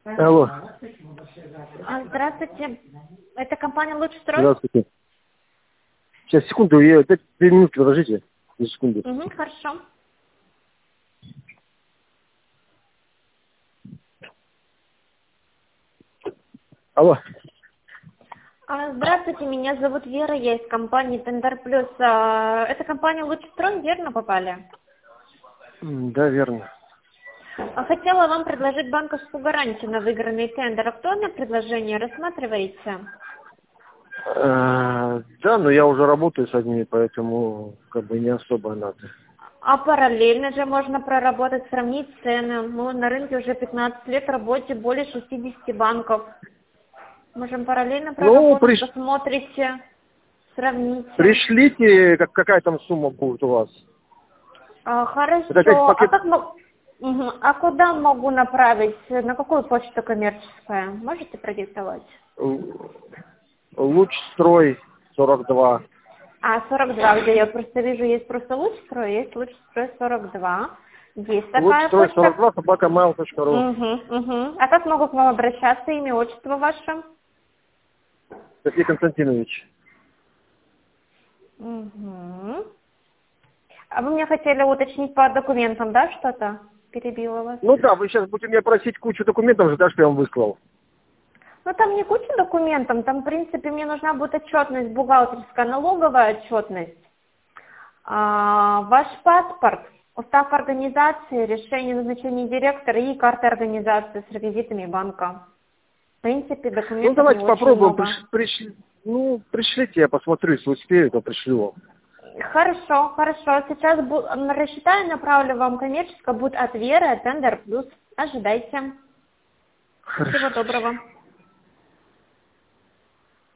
Алло. Здравствуйте. Это компания «Лучстрой»? Здравствуйте. Сейчас, секунду, 2 минуты, подождите. 2 секунды. Хорошо. Алло. Здравствуйте, меня зовут Вера, я из компании «Тендер Плюс». Это компания «Лучстрой», верно попали? Да, верно. Хотела вам предложить банковскую гарантию на выигранный тендер. Актуальное предложение рассматриваете? Да, но я уже работаю с одними, поэтому как бы не особо надо. А параллельно же можно проработать, сравнить цены. Мы на рынке уже 15 лет, работе более 60 банков. Можем параллельно Ну, проработать, посмотрите, сравните. пришлите, какая там сумма будет у вас. Хорошо. Это опять А пакет. как А куда могу направить? На какую почту коммерческая? Можете продиктовать? Лучстрой 42. 42, где я просто вижу, есть просто Лучстрой, есть Лучстрой 42. Есть такая Лучстрой почта. 42, собака.mail.ru. А как могу к вам обращаться? Имя, отчество ваше? Сергей Константинович. А вы мне хотели уточнить по документам, да, что-то? Перебила вас. Ну да, вы сейчас будете меня просить кучу документов, да, что я вам выслал. Ну, там не куча документов, там, в принципе, мне нужна будет отчетность, бухгалтерская, налоговая отчетность, ваш паспорт, устав организации, решение назначения директора и карта организации с реквизитами банка. В принципе, Ну документов не давайте очень попробуем. много. Пришлите, я посмотрю, если успею, то пришлю вам. Хорошо. Сейчас рассчитаю, направлю вам коммерческое, будет от Веры, Тендер Плюс. Ожидайте. Хорошо. Всего доброго.